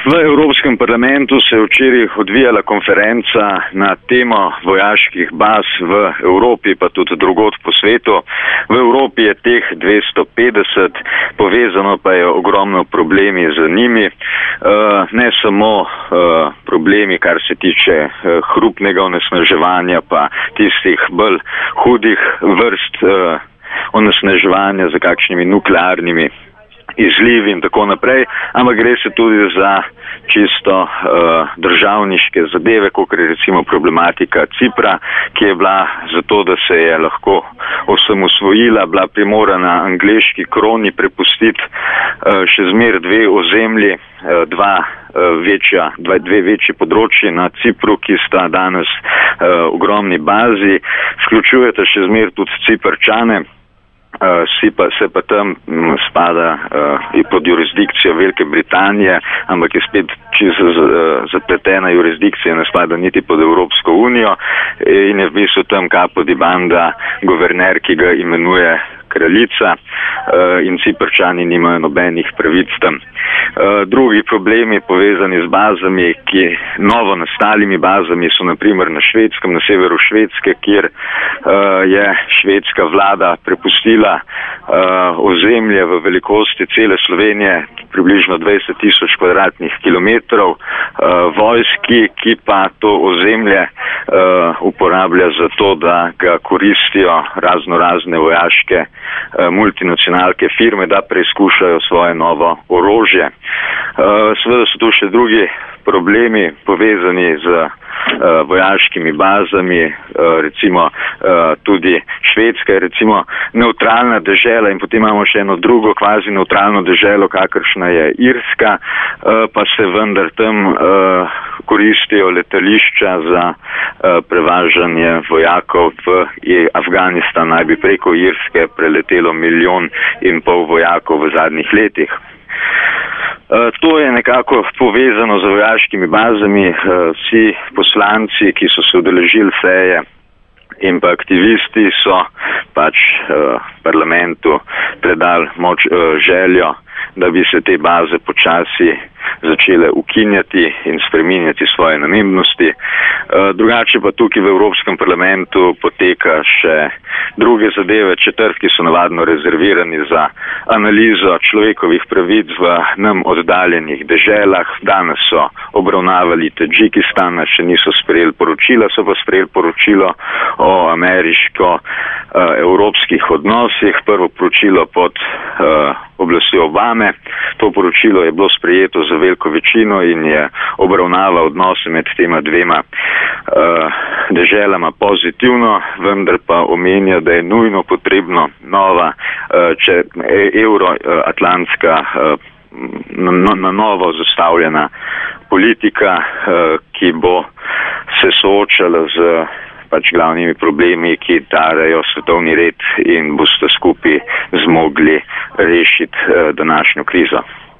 V Evropskem parlamentu se je včeraj odvijala konferenca na temo vojaških baz v Evropi, pa tudi drugod po svetu. V Evropi je teh 250, povezano pa je ogromno problemi z njimi. Ne samo problemi, kar se tiče hrupnega onesnaževanja, pa tistih bolj hudih vrst onesnaževanja za kakšnimi nuklearnimi izlivi in tako naprej, ampak gre se tudi za čisto državniške zadeve, kot je recimo problematika Cipra, ki je bila zato, da se je lahko osamosvojila, bila primorana angleški kroni prepustiti še zmer dve ozemlji, dve večji področji na Cipru, ki sta danes ogromni bazi, vključujete še zmer tudi Ciprčane. Se pa tam spada pod jurisdikcijo Velike Britanije, ampak je spet čisto zapletena jurisdikcija, ne spada niti pod Evropsko unijo in je v bistvu tam capo di banda guverner, ki ga imenuje kraljica in Ciprčani nimajo nobenih pravic tam. Drugi problemi povezani z bazami, novo nastalimi bazami, so naprimer na Švedskem, na severu Švedske, kjer je švedska vlada prepustila ozemlje v velikosti cele Slovenije, približno 20,000 kvadratnih kilometrov, vojski, ki pa to ozemlje uporablja za to, da ga koristijo razne vojaške multinacionalke firme, da preizkušajo svoje novo orožje. Seveda so tu še drugi problemi povezani z vojaškimi bazami, recimo tudi Švedska je recimo nevtralna dežela in potem imamo še eno drugo kvazi nevtralno deželo, kakršna je Irska, pa se vendar tam koristijo letališča za prevažanje vojakov v Afganistan, naj bi preko Irske preletelo 1,5 milijona vojakov v zadnjih letih. To je nekako povezano z vojaškimi bazami. Vsi poslanci, ki so se udeležili seje in pa aktivisti, so pač parlamentu predali željo, da bi se te baze počasi začele ukinjati in spreminjati svoje namembnosti. Drugače pa tukaj v Evropskem parlamentu poteka še druge zadeve, četrtki so navadno rezervirani za analizo človekovih pravic v nam oddaljenih deželah. Danes so obravnavali Tadžikistan, še niso sprejeli poročila, so pa sprejeli poročilo o ameriško-evropskih odnosih, prvo poročilo pod oblastjo Obame. To poročilo je bilo sprejeto za veliko večino in je obravnava odnose med tema dvema deželama pozitivno, vendar pa omenja, da je nujno potrebno nova euroatlantska na novo zastavljena politika, ki bo se soočala z glavnimi problemi, ki tarejo svetovni red in boste skupaj zmogli rešiti današnjo krizo.